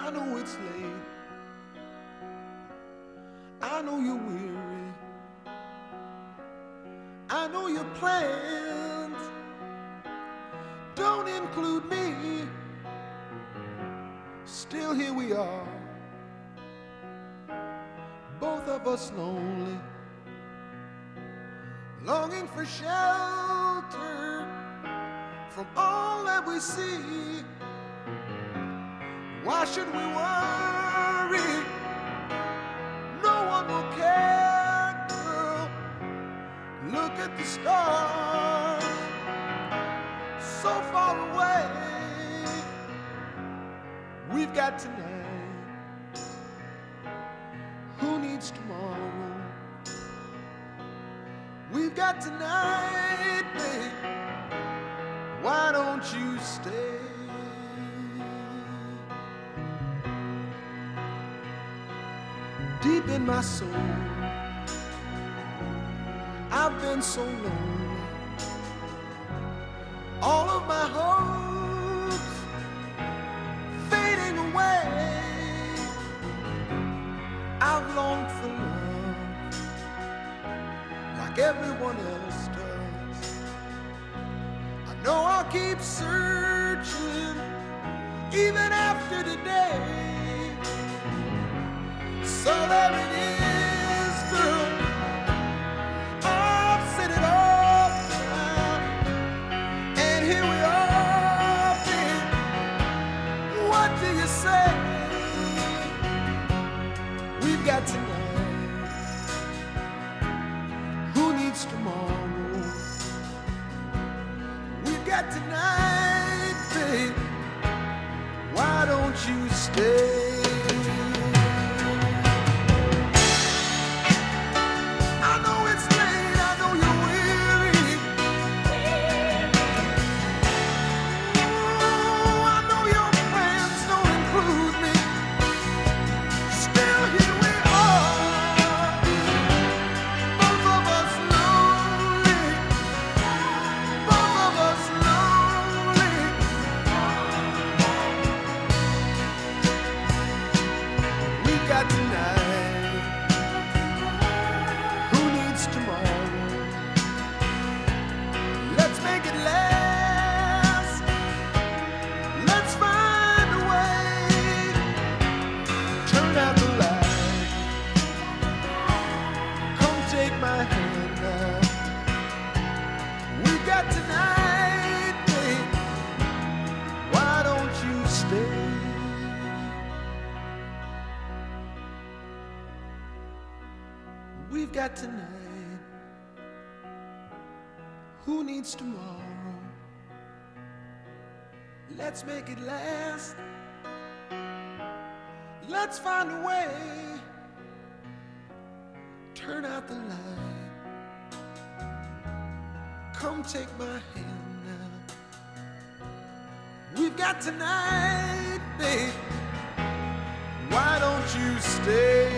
I know it's late. I know you're weary. I know your plans don't include me. Still here we are, both of us lonely, longing for shelter from all that we see. Why should we worry? No one will care, girl. Look at the stars, so far away. We've got tonight. Who needs tomorrow? We've got tonight, babe. Why don't you stay? Deep in my soul, I've been so lonely. All of my hopes fading away. I've longed for love like everyone else does. I know I'll keep searching even after today. So there it is, girl. I've said it all now, and here we are, babe. What do you say? We've got tonight. Who needs tomorrow? We've got tonight, babe. Why don't you stay? We've got tonight. Who needs tomorrow? Let's make it last. Let's find a way. Turn out the light. Come take my hand now. We've got tonight, babe. Why don't you stay?